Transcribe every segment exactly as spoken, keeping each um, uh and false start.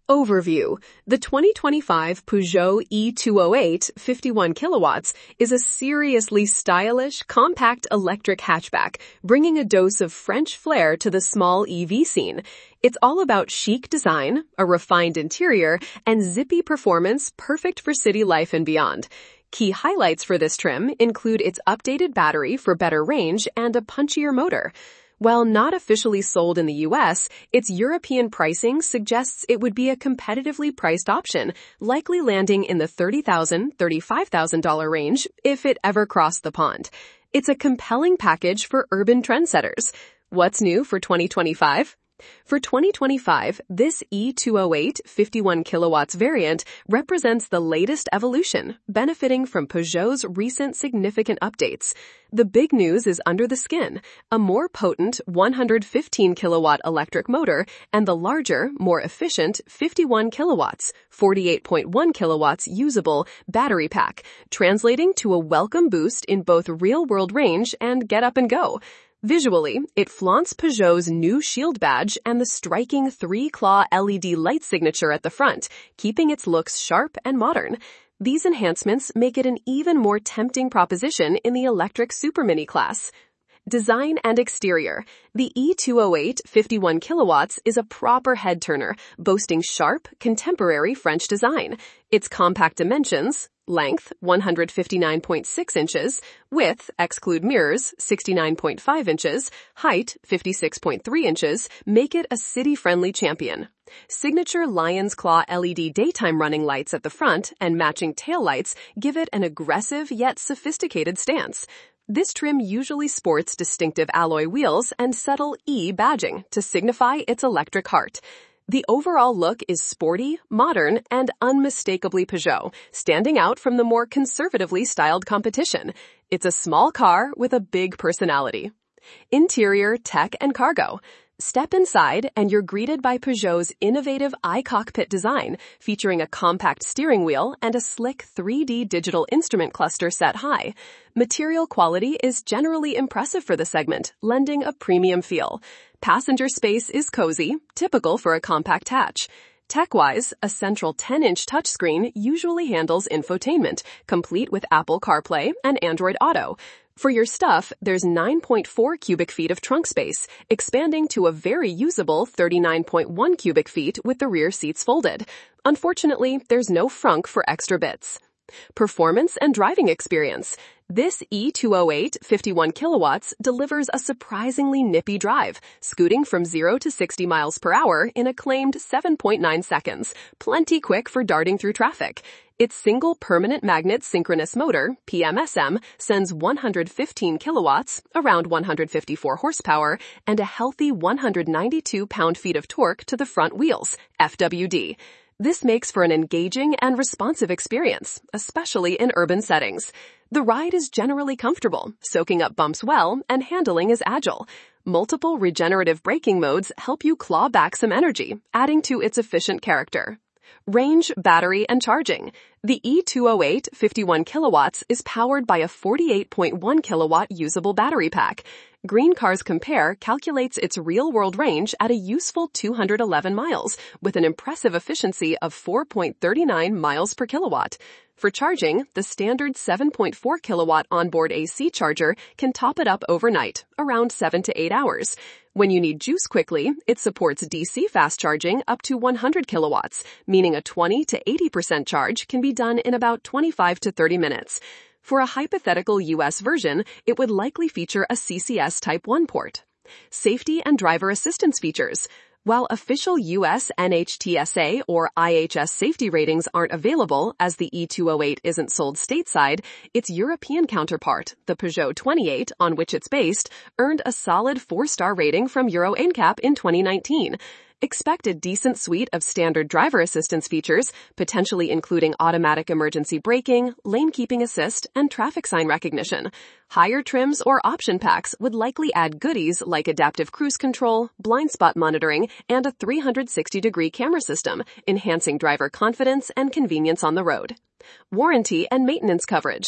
Overview. The twenty twenty-five Peugeot e two oh eight fifty-one kilowatts is a seriously stylish, compact electric hatchback, bringing a dose of French flair to the small E V scene. It's all about chic design, a refined interior, and zippy performance perfect for city life and beyond. Key highlights for this trim include its updated battery for better range and a punchier motor. While not officially sold in the U S, its European pricing suggests it would be a competitively priced option, likely landing in the thirty thousand dollars, thirty-five thousand dollars range if it ever crossed the pond. It's a compelling package for urban trendsetters. What's new for twenty twenty-five? For twenty twenty-five, this e two oh eight fifty-one kilowatts variant represents the latest evolution, benefiting from Peugeot's recent significant updates. The big news is under the skin, a more potent one hundred fifteen kilowatt electric motor and the larger, more efficient fifty-one kilowatts, forty-eight point one kilowatts usable battery pack, translating to a welcome boost in both real-world range and get up and go. Visually, it flaunts Peugeot's new shield badge and the striking three-claw L E D light signature at the front, keeping its looks sharp and modern. These enhancements make it an even more tempting proposition in the electric supermini class. Design and exterior. The e two oh eight fifty-one kilowatts is a proper head-turner, boasting sharp, contemporary French design. Its compact dimensions, length one hundred fifty-nine point six inches, width, exclude mirrors, sixty-nine point five inches, height, fifty-six point three inches, make it a city-friendly champion. Signature Lion's Claw L E D daytime running lights at the front and matching taillights give it an aggressive yet sophisticated stance. This trim usually sports distinctive alloy wheels and subtle E badging to signify its electric heart. The overall look is sporty, modern, and unmistakably Peugeot, standing out from the more conservatively styled competition. It's a small car with a big personality. Interior, tech, and cargo. Step inside and you're greeted by Peugeot's innovative iCockpit design, featuring a compact steering wheel and a slick three D digital instrument cluster set high. Material quality is generally impressive for the segment, lending a premium feel. Passenger space is cozy, typical for a compact hatch. Tech-wise, a central ten-inch touchscreen usually handles infotainment, complete with Apple CarPlay and Android Auto. For your stuff, there's nine point four cubic feet of trunk space, expanding to a very usable thirty-nine point one cubic feet with the rear seats folded. Unfortunately, there's no frunk for extra bits. Performance and driving experience. This e two oh eight fifty-one kilowatts delivers a surprisingly nippy drive, scooting from zero to sixty miles per hour in a claimed seven point nine seconds, plenty quick for darting through traffic. Its single permanent magnet synchronous motor, P M S M, sends one hundred fifteen kilowatts, around one hundred fifty-four horsepower, and a healthy one hundred ninety-two pound-feet of torque to the front wheels, F W D. This makes for an engaging and responsive experience, especially in urban settings. The ride is generally comfortable, soaking up bumps well, and handling is agile. Multiple regenerative braking modes help you claw back some energy, adding to its efficient character. Range, battery, and charging. The e two oh eight fifty-one kilowatts is powered by a forty-eight point one kilowatt usable battery pack. Green Cars Compare calculates its real-world range at a useful two hundred eleven miles, with an impressive efficiency of four point three nine miles per kilowatt. For charging, the standard seven point four kilowatt onboard A C charger can top it up overnight, around seven to eight hours. When you need juice quickly, it supports D C fast charging up to one hundred kilowatts, meaning a twenty to eighty percent charge can be done in about twenty-five to thirty minutes. For a hypothetical U S version, it would likely feature a C C S Type one port. Safety and driver assistance features. While official U S N H T S A or I H S safety ratings aren't available as the e two oh eight isn't sold stateside, its European counterpart, the Peugeot twenty-eight, on which it's based, earned a solid four-star rating from Euro N C A P in twenty nineteen. Expect a decent suite of standard driver assistance features, potentially including automatic emergency braking, lane keeping assist, and traffic sign recognition. Higher trims or option packs would likely add goodies like adaptive cruise control, blind spot monitoring, and a three hundred sixty degree camera system, enhancing driver confidence and convenience on the road. Warranty and maintenance coverage.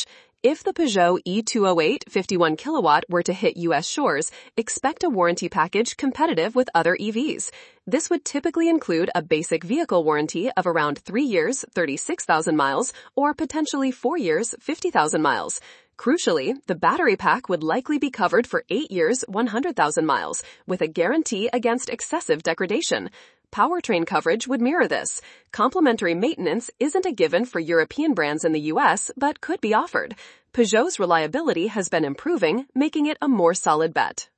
If the Peugeot E two oh eight fifty-one kilowatt were to hit U S shores, expect a warranty package competitive with other E Vs. This would typically include a basic vehicle warranty of around three years, thirty-six thousand miles, or potentially four years, fifty thousand miles. Crucially, the battery pack would likely be covered for eight years, one hundred thousand miles, with a guarantee against excessive degradation. Powertrain coverage would mirror this. Complimentary maintenance isn't a given for European brands in the U S, but could be offered. Peugeot's reliability has been improving, making it a more solid bet.